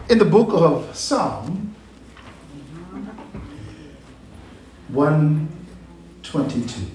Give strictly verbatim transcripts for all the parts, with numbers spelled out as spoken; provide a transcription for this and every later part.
in the book of Psalm one twenty-two.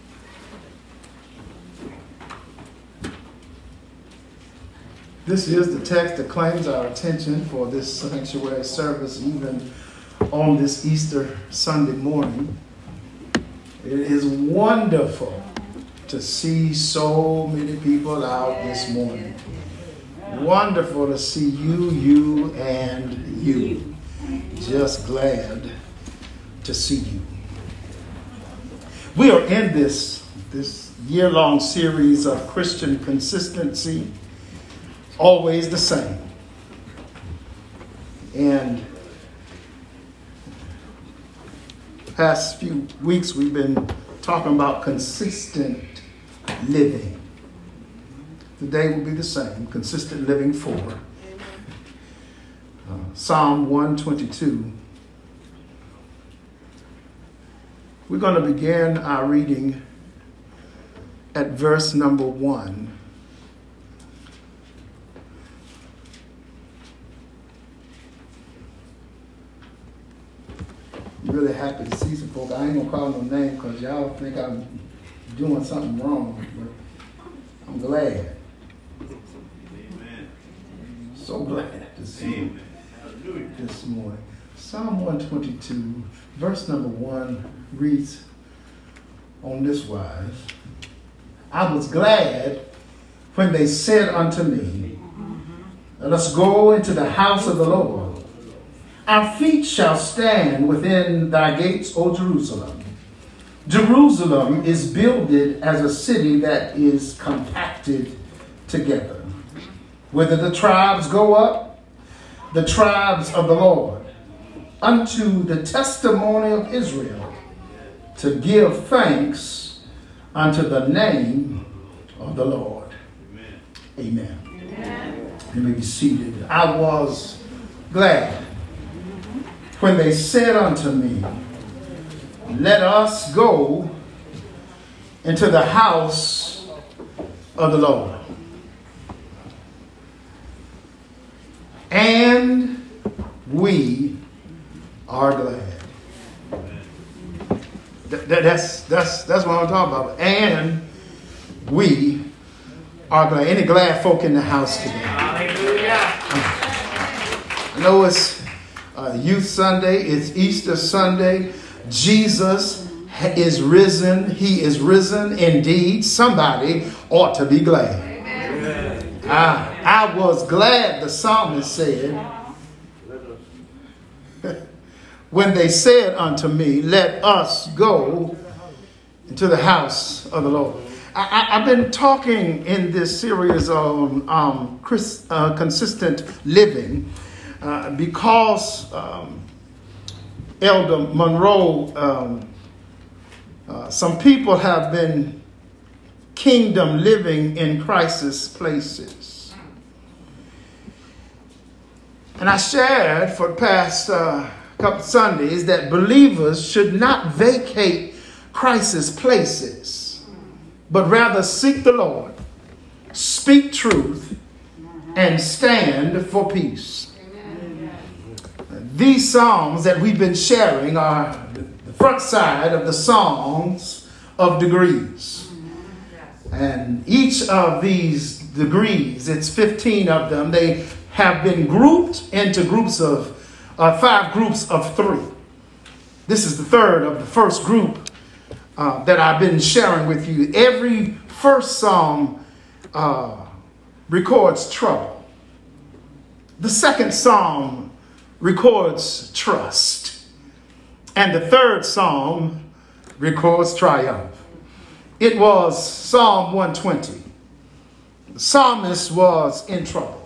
This is the text that claims our attention for this sanctuary service, even on this Easter Sunday morning. It is wonderful to see so many people out this morning. Wonderful to see you, you, and you. Just glad to see you. We are in this, this year-long series of Christian consistency, always the same. And past few weeks we've been talking about consistent living. Today will be the same, consistent living four. Uh, Psalm one twenty-two. We're going to begin our reading at verse number one. I'm really happy to see some folks. I ain't going to call no name because y'all think I'm doing something wrong, but I'm glad. Amen. So glad to see you this morning. Psalm one twenty-two, verse number one reads on this wise: I was glad when they said unto me, let us go into the house of the Lord. Our feet shall stand within thy gates, O Jerusalem. Jerusalem is builded as a city that is compacted together. Whither the tribes go up, the tribes of the Lord, unto the testimony of Israel, to give thanks unto the name of the Lord. Amen. Amen. You may be seated. I was glad when they said unto me, let us go into the house of the Lord. And we are glad. That, that, that's, that's, that's what I'm talking about. And we are glad. Any glad folk in the house today? Hallelujah. I know it's Uh, Youth Sunday, it's Easter Sunday. Jesus is risen. He is risen indeed. Somebody ought to be glad. Amen. I, I was glad, the psalmist said, when they said unto me, let us go into the house of the Lord. I, I, I've been talking in this series on um, Chris, uh, consistent living. Uh, because um, Elder Monroe, um, uh, some people have been kingdom living in crisis places. And I shared for the past uh, couple Sundays that believers should not vacate crisis places, but rather seek the Lord, speak truth, and stand for peace. These psalms that we've been sharing are the front side of the songs of degrees. And each of these degrees, it's fifteen of them, they have been grouped into groups of, uh, five groups of three. This is the third of the first group uh, that I've been sharing with you. Every first psalm uh, records trouble. The second psalm records trust. And the third psalm records triumph. It was Psalm one twenty. The psalmist was in trouble.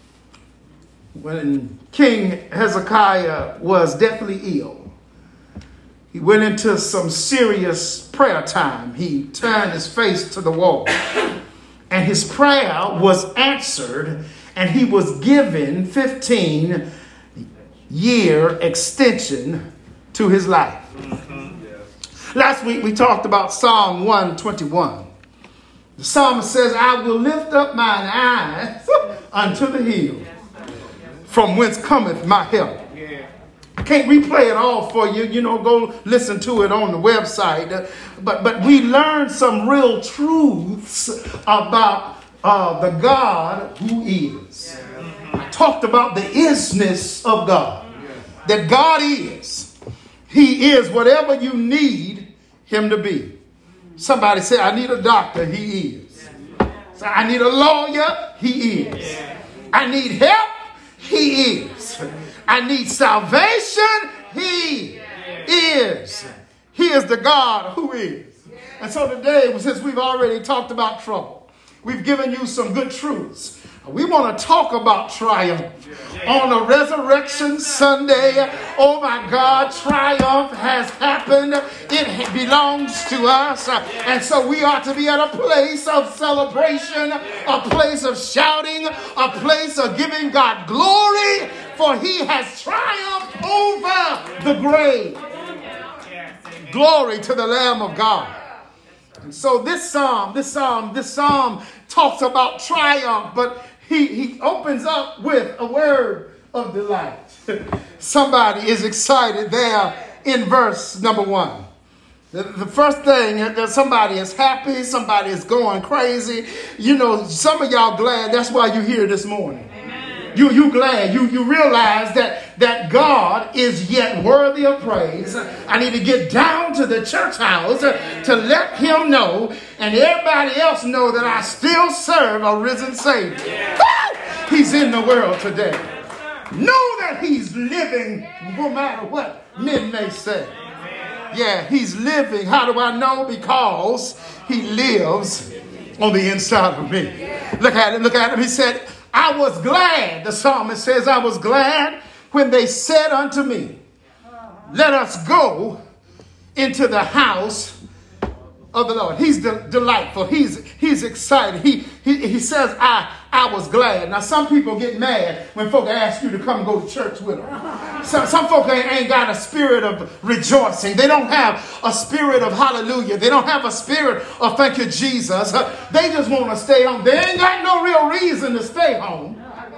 When King Hezekiah was deathly ill, he went into some serious prayer time. He turned his face to the wall. And his prayer was answered, and he was given fifteen year extension to his life. Mm-hmm. Yes. Last week we talked about Psalm one twenty-one. The psalmist says, I will lift up mine eyes unto the hill. from whence cometh my help. I can't replay it all for you. You know, go listen to it on the website. But but we learned some real truths about uh, the God who is. I talked about the isness of God. That God is. He is whatever you need him to be. Somebody say, I need a doctor. He is. So I need a lawyer. He is. I need help. He is. I need salvation. He is. He is the God who is. And so today, since we've already talked about trouble, we've given you some good truths. We want to talk about triumph on a resurrection Sunday. Oh my God, triumph has happened. It belongs to us. And so we are to be at a place of celebration, a place of shouting, a place of giving God glory, for he has triumphed over the grave. Glory to the Lamb of God. And so this psalm, this psalm, this psalm talks about triumph, but He, he opens up with a word of delight. Somebody is excited there in verse number one. The, the first thing, that somebody is happy, somebody is going crazy. You know, some of y'all glad. That's why you're here this morning. You you glad. You you realize that, that God is yet worthy of praise. I need to get down to the church house to let him know and everybody else know that I still serve a risen Savior. Yeah. He's in the world today. Know that he's living no matter what men may say. Yeah, he's living. How do I know? Because he lives on the inside of me. Look at him. Look at him. He said, I was glad, the psalmist says, I was glad when they said unto me, let us go into the house of the Lord. He's de- delightful. He's he's excited. He, he he says, I I was glad. Now, some people get mad when folk ask you to come go to church with them. Some, some folk ain't, ain't got a spirit of rejoicing. They don't have a spirit of hallelujah. They don't have a spirit of thank you, Jesus. They just want to stay home. They ain't got no real reason to stay home.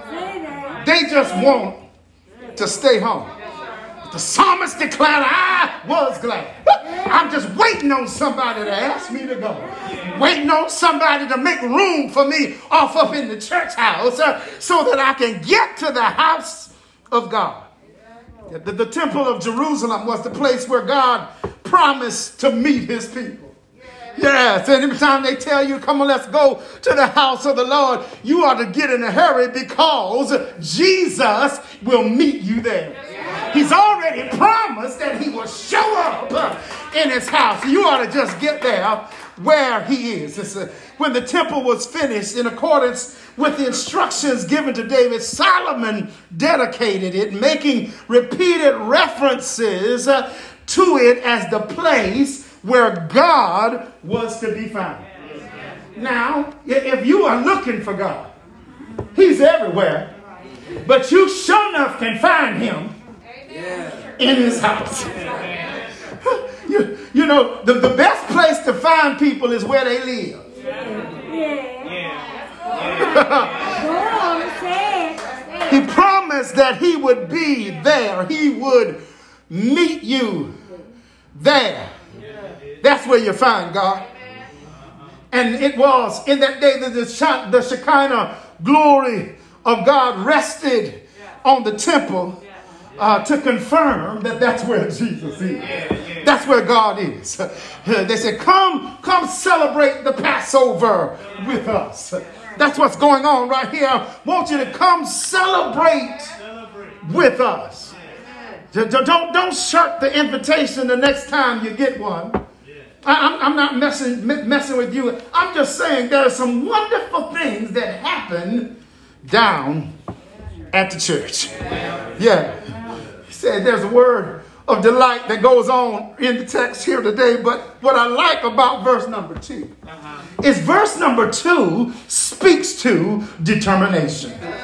They just want to stay home. The psalmist declared, I was glad. I'm just waiting on somebody to ask me to go. Waiting on somebody to make room for me off up in the church house uh, so that I can get to the house of God. The, the temple of Jerusalem was the place where God promised to meet his people. Yes, and every time they tell you, come on, let's go to the house of the Lord, you ought to get in a hurry because Jesus will meet you there. He's already promised that he will show up in his house. You ought to just get there where he is. It's a, when the temple was finished, in accordance with the instructions given to David, Solomon dedicated it, making repeated references uh, to it as the place where God was to be found. Now, if you are looking for God, he's everywhere, but you sure enough can find him in his house. You, you know, the, the best place to find people is where they live. He promised that he would be there. He would meet you there. That's where you find God. And it was in that day that the, the Shekinah glory of God rested on the temple uh, to confirm that that's where Jesus is. That's where God is. They said, come, come celebrate the Passover with us. That's what's going on right here. I want you to come celebrate with us. Don't, don't shirk the invitation the next time you get one. I'm, I'm not messing, messing with you. I'm just saying there are some wonderful things that happen down at the church. Yeah. He said there's a word of delight that goes on in the text here today. But what I like about verse number two uh-huh. is verse number two speaks to determination.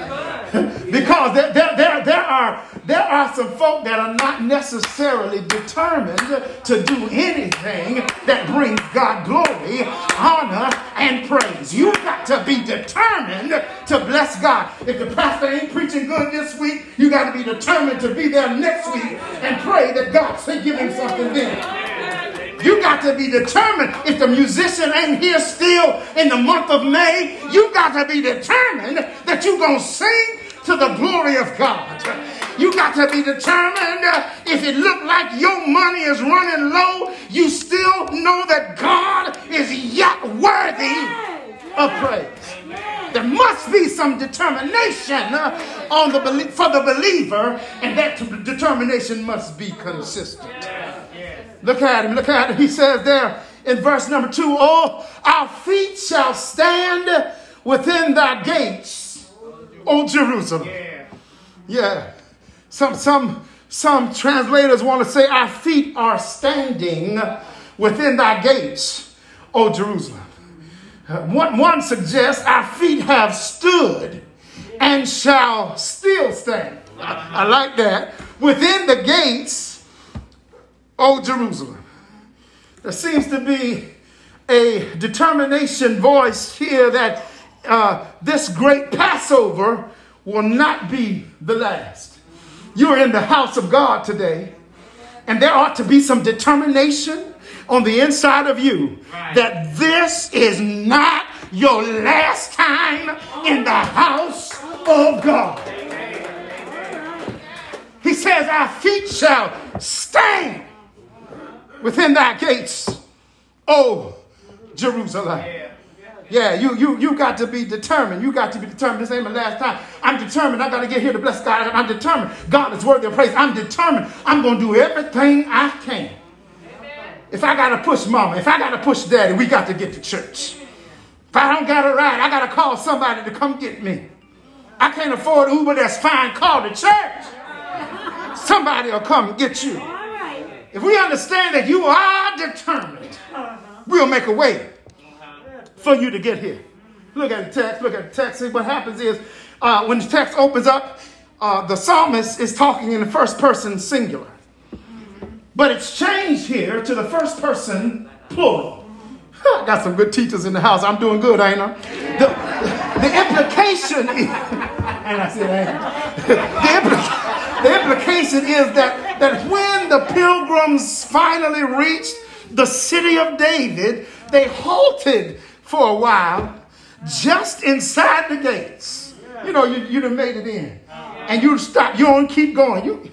Because there, there, there, there, are, there are some folk that are not necessarily determined to do anything that brings God glory, honor, and praise. You've got to be determined to bless God. If the pastor ain't preaching good this week, you got to be determined to be there next week and pray that God say give him something then. You got to be determined. If the musician ain't here still in the month of May, you got to be determined that you're going to sing to the glory of God. You got to be determined. Uh, if it look like your money is running low, you still know that God is yet worthy of praise. There must be some determination uh, on the for the believer, and that determination must be consistent. Look at him, look at him. He says there in verse number two, oh, our feet shall stand within thy gates, O Jerusalem. Yeah. Some, some, some translators want to say our feet are standing within thy gates, O Jerusalem. Uh, one, one suggests our feet have stood and shall still stand. I, I like that. Within the gates, O Jerusalem. There seems to be a determination voiced here that uh, this great Passover will not be the last. You're in the house of God today, and there ought to be some determination on the inside of you that this is not your last time in the house of God. He says, our feet shall stand within thy gates, O Jerusalem. Yeah, you you you got to be determined. You got to be determined. This ain't my last time. I'm determined. I got to get here to bless God. I'm determined. God is worthy of praise. I'm determined. I'm going to do everything I can. If I got to push mama, if I got to push daddy, we got to get to church. If I don't got a ride, I got to call somebody to come get me. I can't afford Uber. That's fine. Call the church. Somebody will come get you. If we understand that you are determined, we'll make a way for you to get here. Look at the text. Look at the text. See, what happens is uh, when the text opens up, uh, the psalmist is talking in the first person singular. But it's changed here to the first person plural. I got some good teachers in the house. I'm doing good, ain't I? The, the implication is, and I said, ain't I? the, impl- the implication is that, that when the pilgrims finally reached the city of David, they halted for a while just inside the gates. You know, you, you done made it in. And you stop. You don't keep going. You,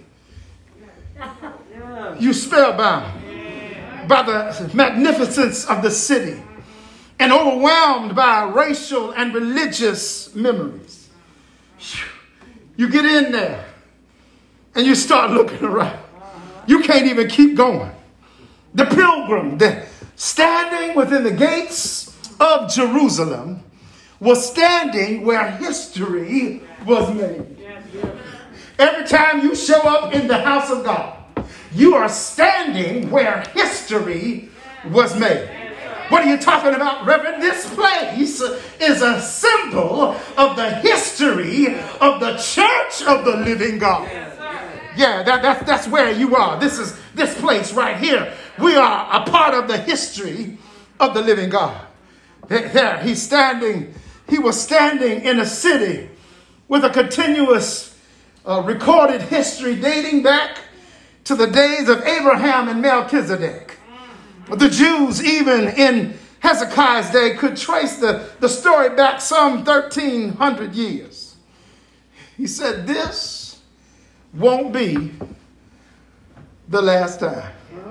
you spellbound by the magnificence of the city and overwhelmed by racial and religious memories. You get in there and you start looking around. You can't even keep going. The pilgrim, the standing within the gates of Jerusalem, was standing where history was made. Every time you show up in the house of God, you are standing where history was made. What are you talking about, Reverend? This place is a symbol of the history of the church of the living God. Yeah, that, that, that's where you are. This is this place right here. We are a part of the history of the living God. There, he's standing. He was standing in a city with a continuous uh, recorded history dating back to the days of Abraham and Melchizedek. The Jews, even in Hezekiah's day, could trace the, the story back some thirteen hundred years. He said, this won't be the last time.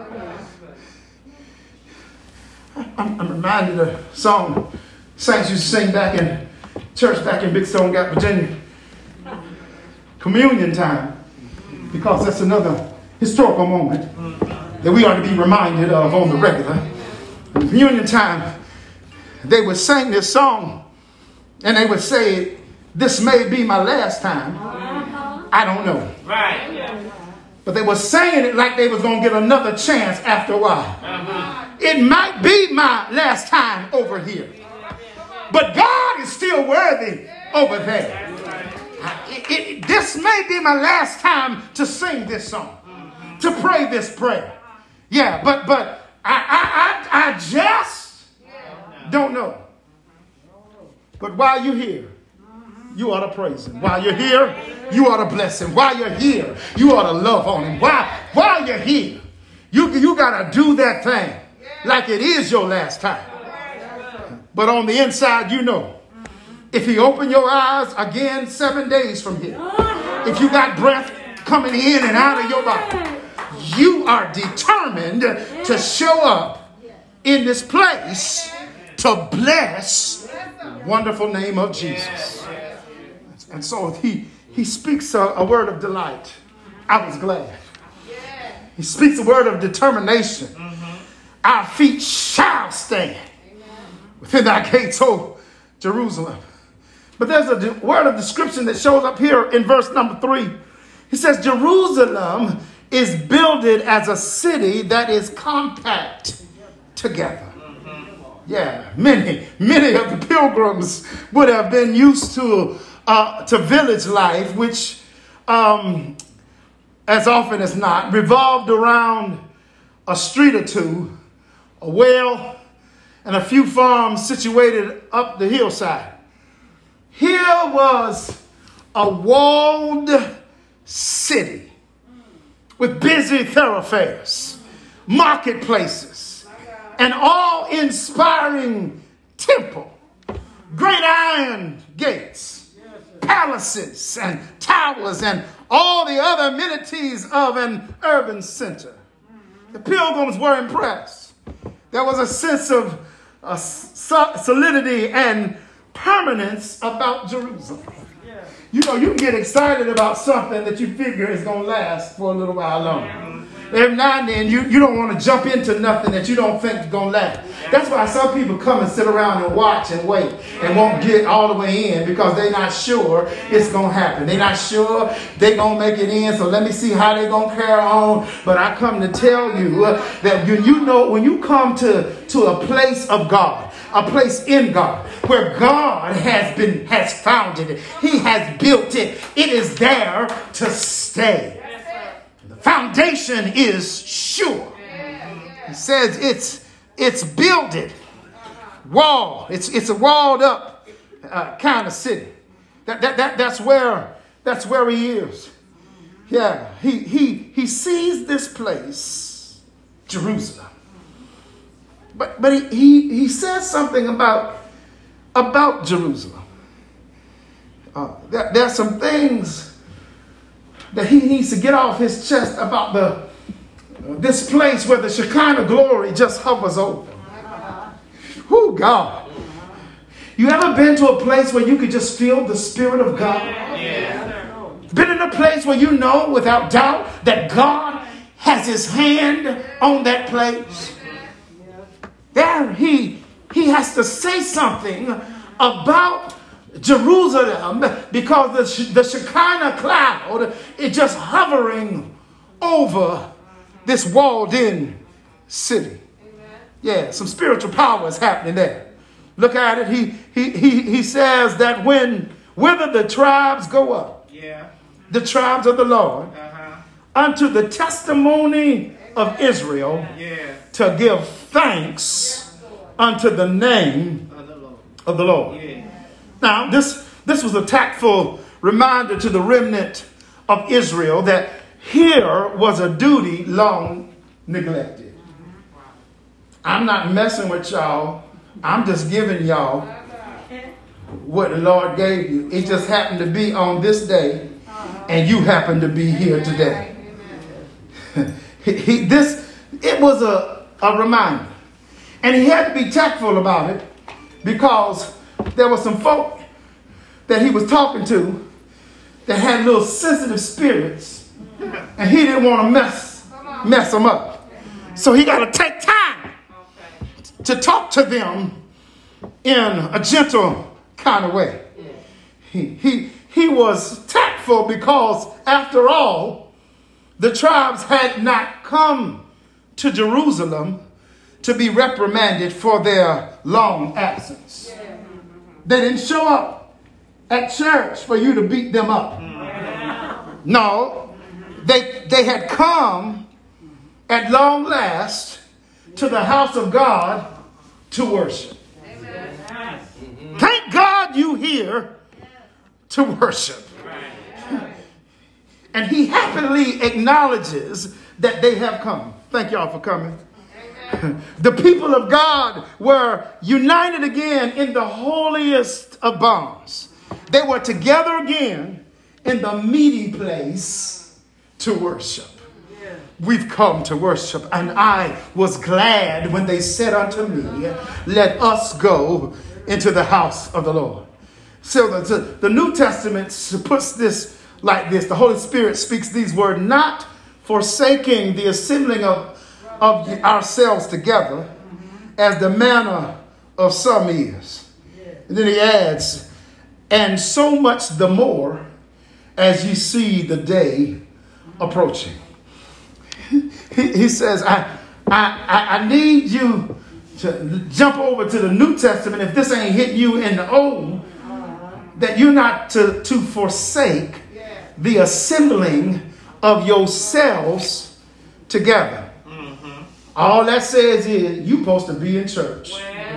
I'm, I'm reminded of a song saints used to sing back in church back in Big Stone Gap, Virginia. Communion time, because that's another historical moment that we ought to be reminded of on the regular. In communion time, they would sing this song and they would say, this may be my last time. I don't know. Right. But they were saying it like they was going to get another chance after a while. Uh-huh. It might be my last time over here. But God is still worthy over there. It, it, this may be my last time to sing this song, to pray this prayer. Yeah, but but I I I, I just don't know. But while you're here, you ought to praise him. While you're here, you ought to bless him. While you're here, you ought to love on him. While, while you're here, you, you got to do that thing like it is your last time. But on the inside, you know, if he opened your eyes again seven days from here, if you got breath coming in and out of your body, you are determined to show up in this place to bless the wonderful name of Jesus. And so he, he speaks a, a word of delight. I was glad. He speaks a word of determination. Our feet shall stand within thy gates, O Jerusalem. But there's a de- word of description that shows up here in verse number three. He says, Jerusalem is builded as a city that is compact together. Yeah, many, many of the pilgrims would have been used to uh, to village life, which, um, as often as not, revolved around a street or two, a well, and a few farms situated up the hillside. Here was a walled city with busy thoroughfares, marketplaces, an awe-inspiring temple, great iron gates, palaces and towers, and all the other amenities of an urban center. The pilgrims were impressed. There was a sense of uh, solidity and permanence about Jerusalem. You know, you can get excited about something that you figure is going to last for a little while longer. Every now and then, you, you don't want to jump into nothing that you don't think is going to last. That's why some people come and sit around and watch and wait and won't get all the way in because they're not sure it's going to happen. They're not sure they're going to make it in, so let me see how they're going to carry on. But I come to tell you that you, you know, when you come to, to a place of God, a place in God, where God has been, has founded it, he has built it, it is there to stay. Foundation is sure. He says it's it's builded, wall. It's it's a walled up uh, kind of city. That, that that that's where that's where he is. Yeah, he he he sees this place, Jerusalem. But but he he, he says something about about Jerusalem. Uh, there, there's some things that he needs to get off his chest about the uh, this place where the Shekinah glory just hovers over. Who God? You ever been to a place where you could just feel the Spirit of God? Yeah. Been in a place where you know without doubt that God has his hand on that place? There he, he has to say something about Jerusalem because the, the Shekinah cloud is just hovering over this walled in city. Yeah, some spiritual power is happening there. Look at it. He he he, he says that when whether the tribes go up, yeah, the tribes of the Lord, uh-huh, unto the testimony of Israel, yeah, to give thanks unto the name of the Lord. Of the Lord. Yeah. Now, this, this was a tactful reminder to the remnant of Israel that here was a duty long neglected. I'm not messing with y'all. I'm just giving y'all what the Lord gave you. It just happened to be on this day, and you happen to be here today. he, he, this, it was a, a reminder. And he had to be tactful about it because there were some folk that he was talking to that had little sensitive spirits, and he didn't want to mess mess them up. So he got to take time to talk to them in a gentle kind of way. He, he, he was tactful because, after all, the tribes had not come to Jerusalem to be reprimanded for their long absence. They didn't show up at church for you to beat them up. No, they, they had come at long last to the house of God to worship. Amen. Thank God you here to worship. And he happily acknowledges that they have come. Thank y'all for coming. Amen. The people of God were united again in the holiest of bonds. They were together again in the meeting place to worship. We've come to worship, and I was glad when they said unto me, let us go into the house of the Lord. So the, the New Testament puts this like this. The Holy Spirit speaks these words, not forsaking the assembling of, of ourselves together as the manner of some is. And then he adds, and so much the more as you see the day approaching. He, he says, I, I, I need you to jump over to the New Testament if this ain't hitting you in the old, that you're not to, to forsake the assembling of yourselves together. Mm-hmm. All that says is you're supposed to be in church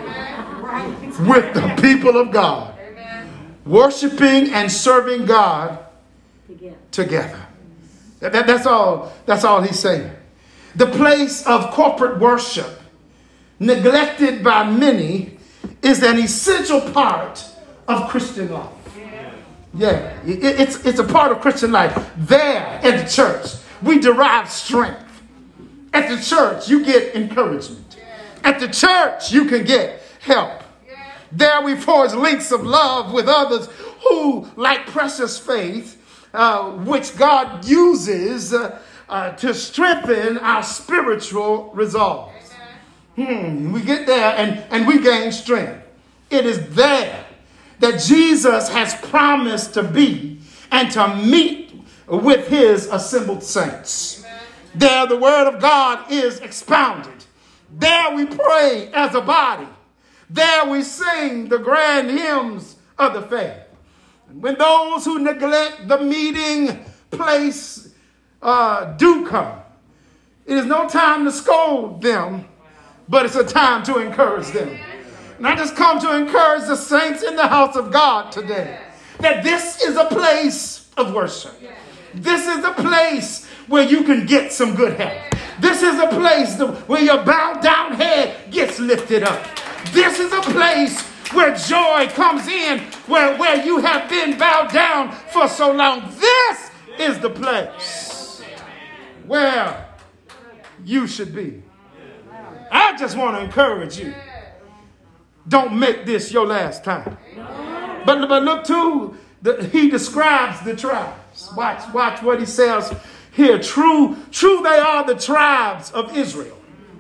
with the people of God, worshiping and serving God together. That, that, that's all. That's all he's saying. The place of corporate worship, neglected by many, is an essential part of Christian life. Yeah, it, it's it's a part of Christian life. There at the church, we derive strength. At the church, you get encouragement. At the church, you can get help. There we forge links of love with others who, like precious faith, Uh, which God uses uh, uh, to strengthen our spiritual resolve. Hmm, we get there and, and we gain strength. It is there that Jesus has promised to be and to meet with his assembled saints. Amen. There the word of God is expounded. There we pray as a body. There we sing the grand hymns of the faith. When those who neglect the meeting place uh, do come, it is no time to scold them, but it's a time to encourage them. And I just come to encourage the saints in the house of God today that this is a place of worship. This is a place where you can get some good help. This is a place where your bowed down head gets lifted up. This is a place where joy comes in, where, where you have been bowed down for so long. This is the place where you should be. I just want to encourage you. Don't make this your last time. But, but look too, the, he describes the tribes. Watch, watch what he says here. True, true they are the tribes of Israel.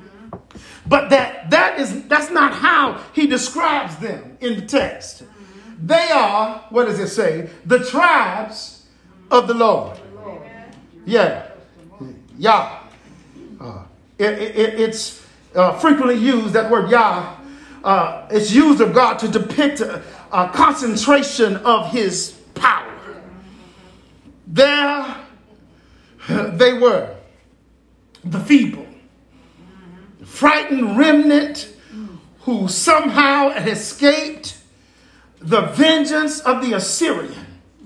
But that, that is, that's not how he describes them in the text. They are, what does it say? The tribes of the Lord. Yeah. Yah. Uh, it, it, it's uh, frequently used, that word Yah, uh, it's used of God to depict a, a concentration of his power. There they were, the feeble, frightened remnant who somehow had escaped the vengeance of the Assyrian.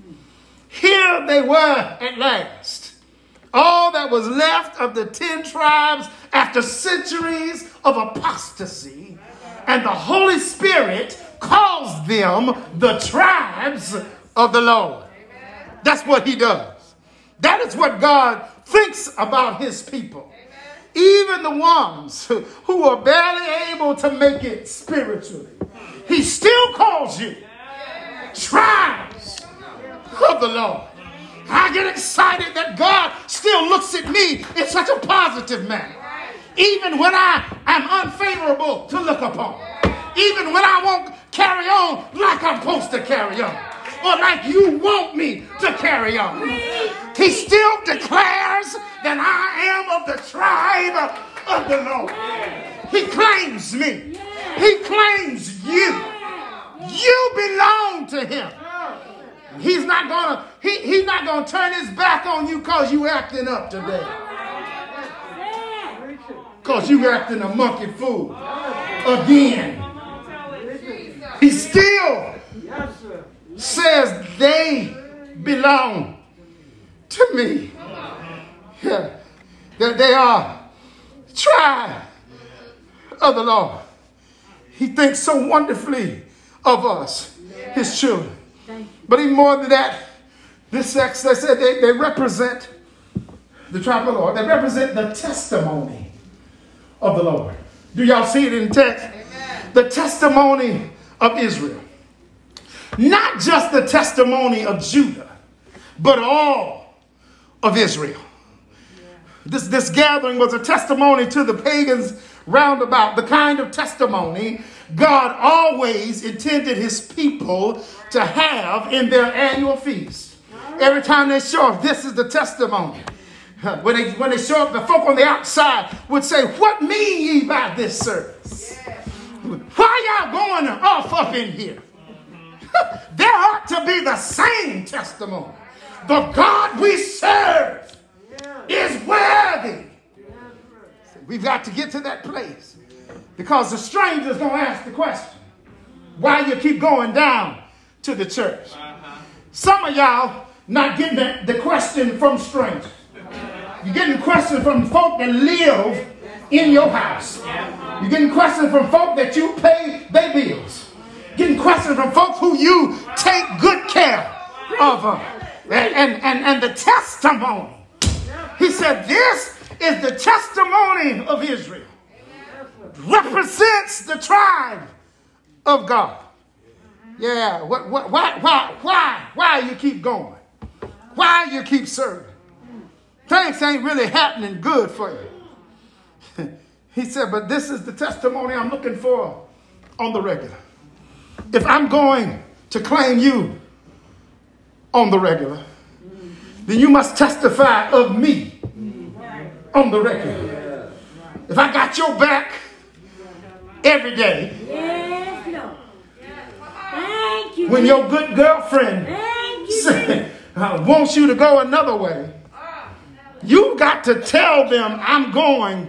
Here they were at last. All that was left of the ten tribes after centuries of apostasy. And the Holy Spirit calls them the tribes of the Lord. That's what he does. That is what God thinks about his people. Even the ones who, who are barely able to make it spiritually. He still calls you tribes of the Lord. I get excited that God still looks at me in such a positive manner. Even when I am unfavorable to look upon. Even when I won't carry on like I'm supposed to carry on. Or like you want me to carry on. He still declares that I am of the tribe of the Lord. He claims me. He claims you. You belong to him. He's not gonna, he, he's not gonna turn his back on you because you acting up today. Because you acting a monkey fool again. He still says they belong to me. Yeah. That they are tribe of the Lord. He thinks so wonderfully of us, his children. But even more than that, this sex, they said they, they represent the tribe of the Lord. They represent the testimony of the Lord. Do y'all see it in the text? Amen. The testimony of Israel. Not just the testimony of Judah, but all of Israel. This, this gathering was a testimony to the pagans roundabout, the kind of testimony God always intended his people to have in their annual feast. Every time they show up, this is the testimony. When they, when they show up, the folk on the outside would say, "What mean ye by this service? Why y'all going off up in here?" There ought to be the same testimony. The God we serve is worthy. We've got to get to that place because the stranger's going to ask the question, why you keep going down to the church? Some of y'all not getting the, the question from strangers. You're getting questions from folk that live in your house. You're getting questions from folk that you pay their bills. Getting questions from folks who you take good care of. Uh, and, and, and, and the testimony. He said, this is the testimony of Israel. Represents the tribe of God. Yeah. What, what, why, why, why, why you keep going? Why you keep serving? Things ain't really happening good for you. He said, but this is the testimony I'm looking for on the regular. If I'm going to claim you on the regular, then you must testify of me on the regular. If I got your back every day, yes, no. Thank you. When your good girlfriend say, uh, wants you to go another way, you got to tell them I'm going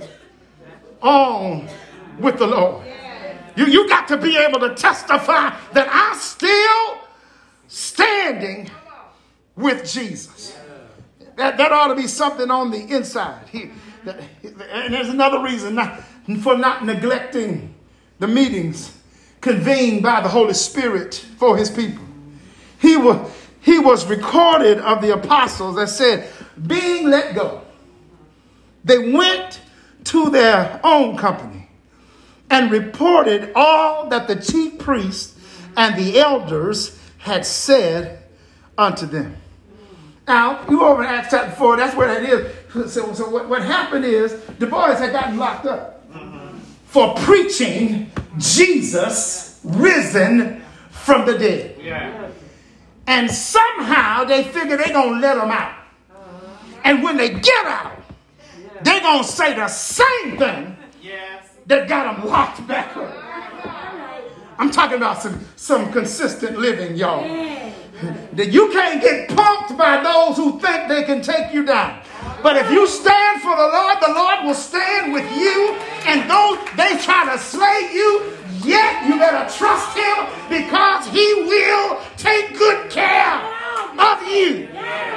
on with the Lord. You, you got to be able to testify that I'm still standing with Jesus. That, that ought to be something on the inside. He, that, and there's another reason not, for not neglecting the meetings convened by the Holy Spirit for his people. He was, he was recorded of the apostles that said, being let go, they went to their own company and reported all that the chief priests and the elders had said unto them. Now, you over in Acts chapter four, that's where that is. So, so what, what happened is the boys had gotten locked up mm-hmm. for preaching Jesus risen from the dead. Yeah. And somehow they figure they're going to let them out. Uh-huh. And when they get out, yeah. they're going to say the same thing yes. that got them locked back up. I'm talking about some, some consistent living, y'all. Yeah. That you can't get punked by those who think they can take you down. But if you stand for the Lord, the Lord will stand with you. And though they try to slay you, yet you better trust him because he will take good care of you.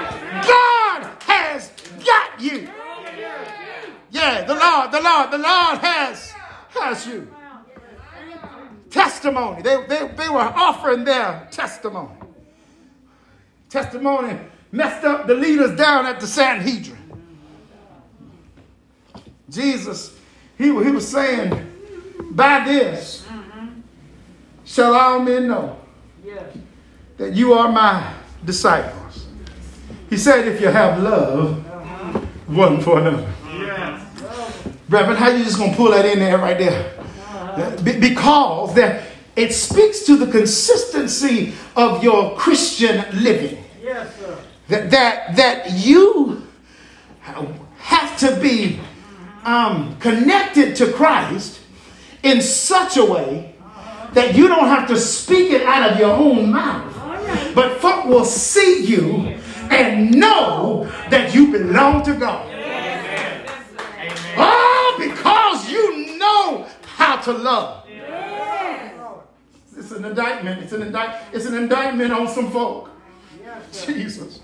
God has got you. Yeah, the Lord, the Lord, the Lord has, has you. Testimony. They, they, they were offering their testimony. Testimony messed up the leaders down at the Sanhedrin. Jesus, he, he was saying, by this shall all men know that you are my disciples. He said, if you have love one for another. Reverend, how you just going to pull that in there right there? Be- because that it speaks to the consistency of your Christian living. Yes, sir. That, that, that you have to be um, connected to Christ in such a way that you don't have to speak it out of your own mouth. But folk will see you and know that you belong to God. Oh, because you know how to love. It's an indictment. It's an indict. It's an indictment on some folk. Jesus.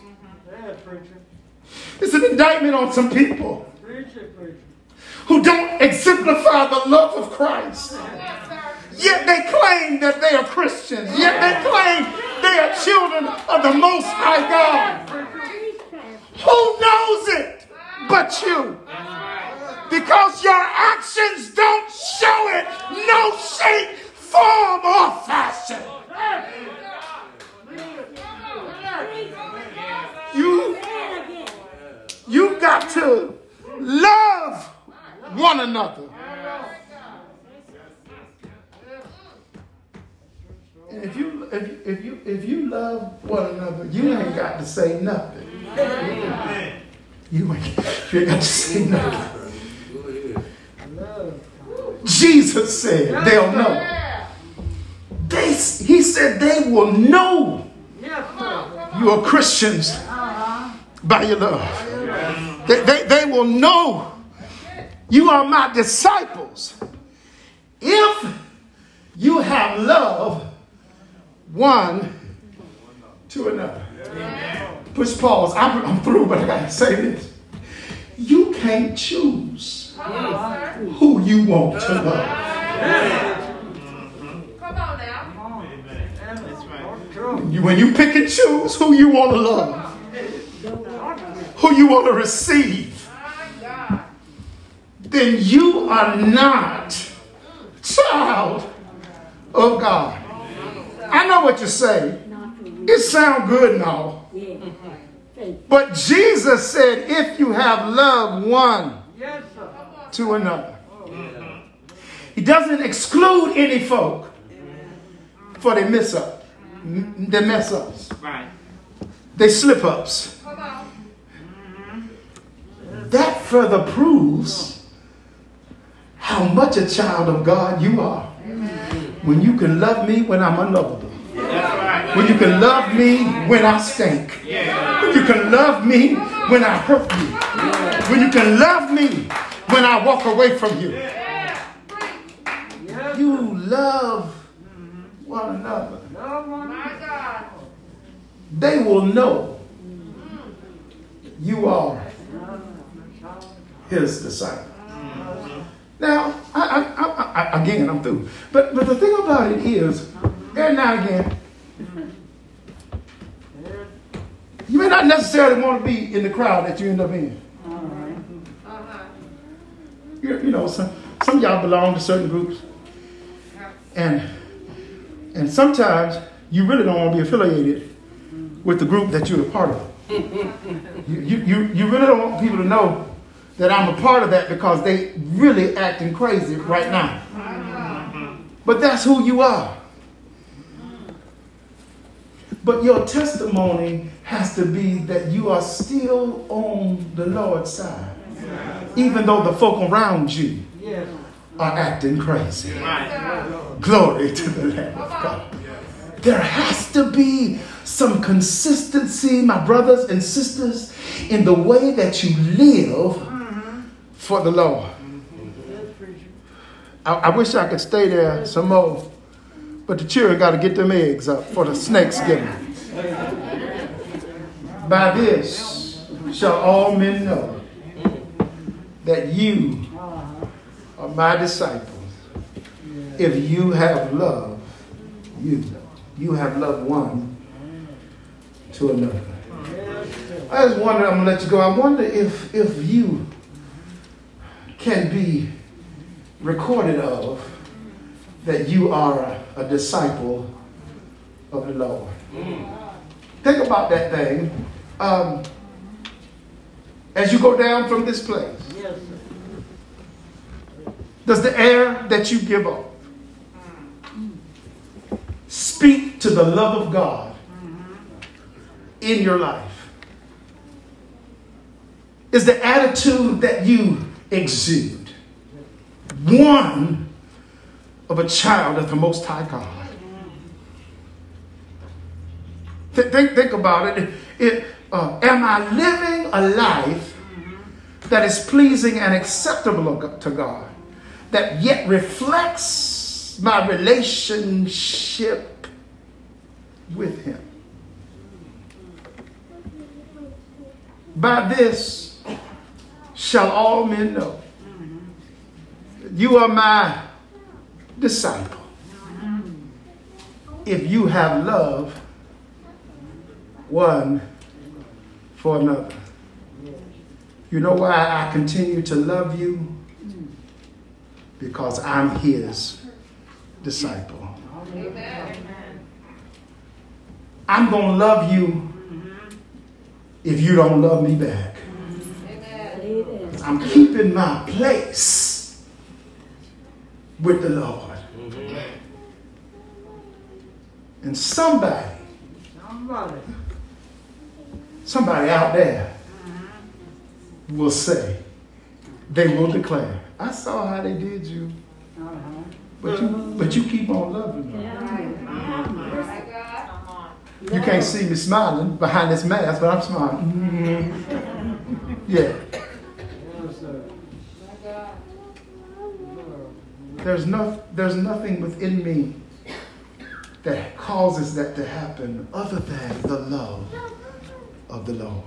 It's an indictment on some people who don't exemplify the love of Christ. Yet they claim that they are Christians. Yet they claim they are children of the Most High God. Who knows it but you? Because your actions don't show it. No shape, form, or fashion. You, you got to love one another. And if you if, if you if you love one another, you ain't got to say nothing. You ain't, you ain't got to say nothing. Jesus said they'll know. They, he said they will know you are Christians by your love. They, they, they will know you are my disciples if you have love one to another. Push pause. I'm, I'm through, but I got to say this. You can't choose who you want to love. Come on now. When you pick and choose who you want to love, who you want to receive, then you are not child of God. I know what you say. It sounds good and all. But Jesus said, if you have love one to another. He doesn't exclude any folk for they miss up. They mess ups. Right. They slip ups. That further proves how much a child of God you are. When you can love me when I'm unlovable. When you can love me when I stink. When you can love me when I hurt you. When you can love me when I walk away from you. You love one another. They will know you are his disciple. Now, I, I, I, I, again, I'm through. But, but the thing about it is, every now and again, you may not necessarily want to be in the crowd that you end up in. You, you know, some, some of y'all belong to certain groups. And, and sometimes you really don't want to be affiliated with the group that you're a part of. You, you, you, you really don't want people to know that I'm a part of that because they really acting crazy right now. But that's who you are. But your testimony has to be that you are still on the Lord's side. Even though the folk around you are acting crazy. Glory to the Lamb of God. There has to be some consistency, my brothers and sisters, in the way that you live for the Lord. I, I wish I could stay there some more, but the children got to get them eggs up for the snakes getting them. By this shall all men know that you are my disciples. If you have love, you you have loved one to another. I just wonder, I'm going to let you go. I wonder if, if you can be recorded of that you are a, a disciple of the Lord. Think about that thing. Um, as you go down from this place, does the air that you give off speak to the love of God in your life? Is the attitude that you exude one of a child of the Most High God? Th- think, think about it. it uh, am I living a life that is pleasing and acceptable to God, that yet reflects my relationship with him? By this shall all men know you are my disciple, if you have love one for another. You know why I continue to love you? Because I'm his disciple. Amen. I'm going to love you if you don't love me back. Amen. I'm keeping my place with the Lord. And somebody, somebody out there will say, they will declare, I saw how they did you, but you, but you keep on loving me. You can't see me smiling behind this mask, but I'm smiling. Yeah. There's no, there's nothing within me that causes that to happen other than the love of the Lord.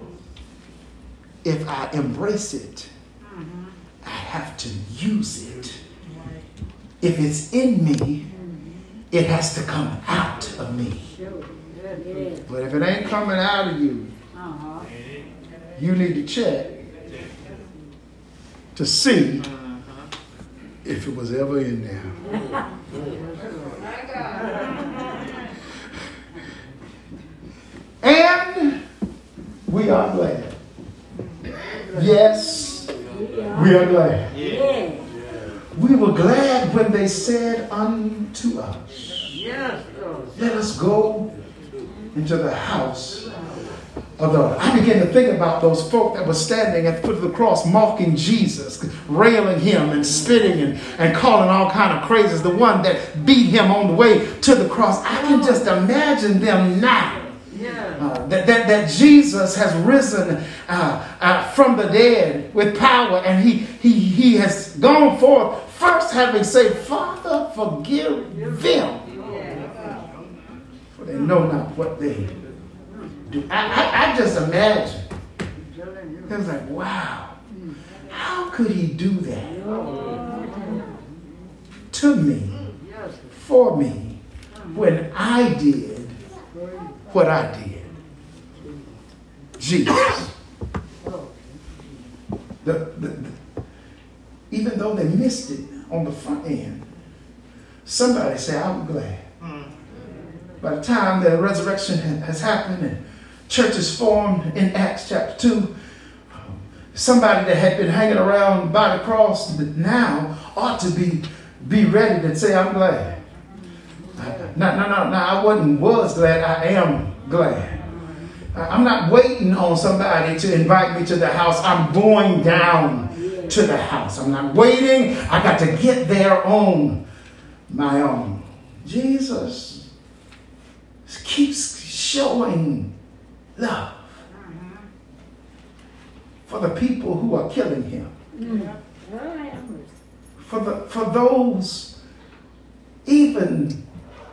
If I embrace it, I have to use it. If it's in me, it has to come out of me. But if it ain't coming out of you, you need to check to see if it was ever in there. And we are glad. Yes, we are glad. We were glad when they said unto us, let us go into the house of the Lord. I began to think about those folk that were standing at the foot of the cross mocking Jesus, railing him and spitting and, and calling all kind of crazes. The one that beat him on the way to the cross. I can just imagine them now. Uh, that, that, that Jesus has risen uh, uh, from the dead with power, and he, he, he has gone forth first having said, Father, forgive them, for they know not what they do. I, I, I just imagine. It was like, wow, how could he do that to me, for me, when I did what I did? Jesus. The, the, the, even though they missed it on the front end, somebody say, I'm glad. Mm. By the time the resurrection has happened and church is formed in Acts chapter two, somebody that had been hanging around by the cross now ought to be, be ready to say, I'm glad. No, no, no, no, I wasn't was glad, I am glad. I'm not waiting on somebody to invite me to the house. I'm going down to the house. I'm not waiting. I got to get there on my own. Jesus keeps showing love for the people who are killing him. For the for those even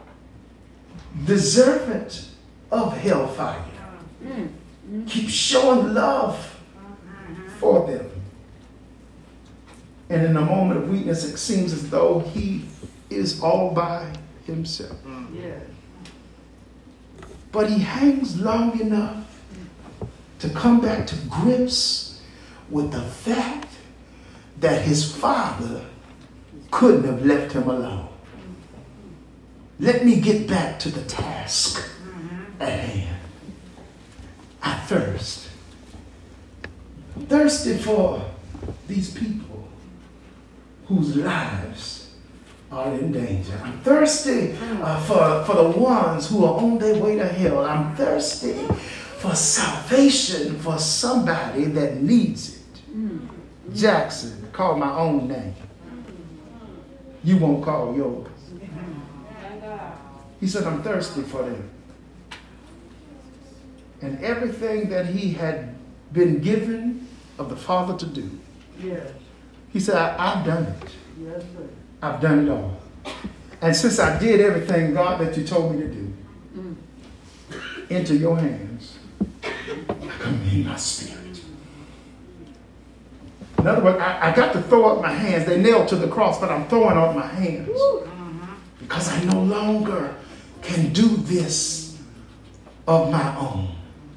deserving of hellfire. Mm-hmm. Keep showing love for them. And in a moment of weakness, it seems as though he is all by himself. Mm-hmm. Yeah. But he hangs long enough to come back to grips with the fact that his father couldn't have left him alone. Let me get back to the task mm-hmm. at hand. I thirst. I'm thirsty for these people whose lives are in danger. I'm thirsty uh, for, for the ones who are on their way to hell. I'm thirsty for salvation for somebody that needs it. Mm-hmm. Jackson, call my own name. You won't call yours. He said, I'm thirsty for them. and everything that he had been given of the Father to do. Yes. He said, I, I've done it. Yes, sir. I've done it all. And since I did everything, God, that you told me to do, mm. into your hands, I commend my spirit. In other words, I, I got to throw up my hands. They nailed to the cross, but I'm throwing up my hands. Mm-hmm. Because I no longer can do this of my own.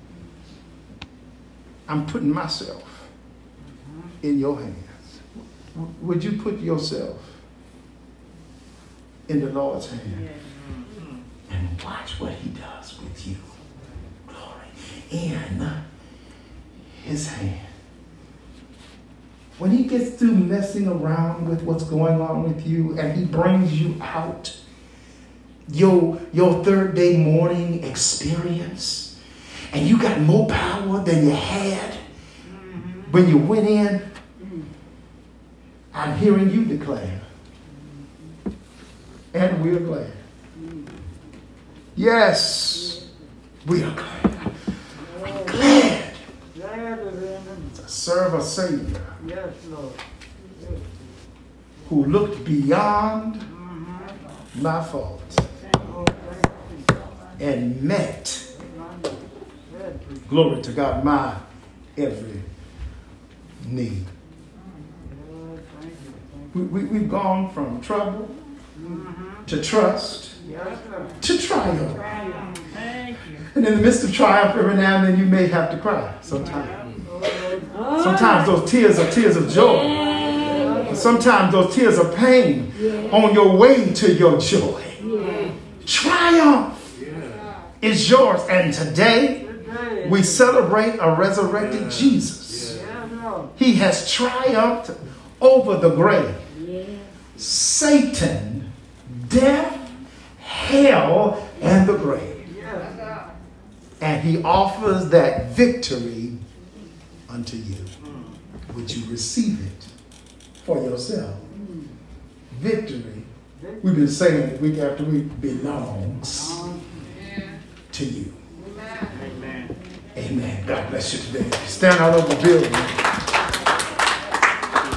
I'm putting myself in your hands. W- would you put yourself in the Lord's hand? Yeah. And watch what he does with you. Glory. In his hand. When he gets through messing around with what's going on with you and he brings you out, your, your third day morning experience, and you got more power than you had mm-hmm. when you went in, mm. I'm hearing you declare, and we're glad. Mm. Yes, we are glad. We're glad to serve a Savior. Yes, Lord. Yes. Who looked beyond mm-hmm. my faults and met, glory to God, my every need. We, we, we've gone from trouble mm-hmm. to trust yes, to triumph. triumph. Thank you. And in the midst of triumph, every now and then you may have to cry sometimes. Sometimes those tears are tears of joy. Yeah. Sometimes those tears are pain yeah. on your way to your joy. Yeah. Triumph yeah. is yours. And today, today we celebrate a resurrected yeah. Jesus. Yeah. He has triumphed over the grave. Yeah. Satan, death, hell, and the grave. Yeah. And he offers that victory unto you. Would you receive it for yourself? Victory, we've been saying it week after week, belongs to you. Amen. Amen. God bless you today. Stand all over the building.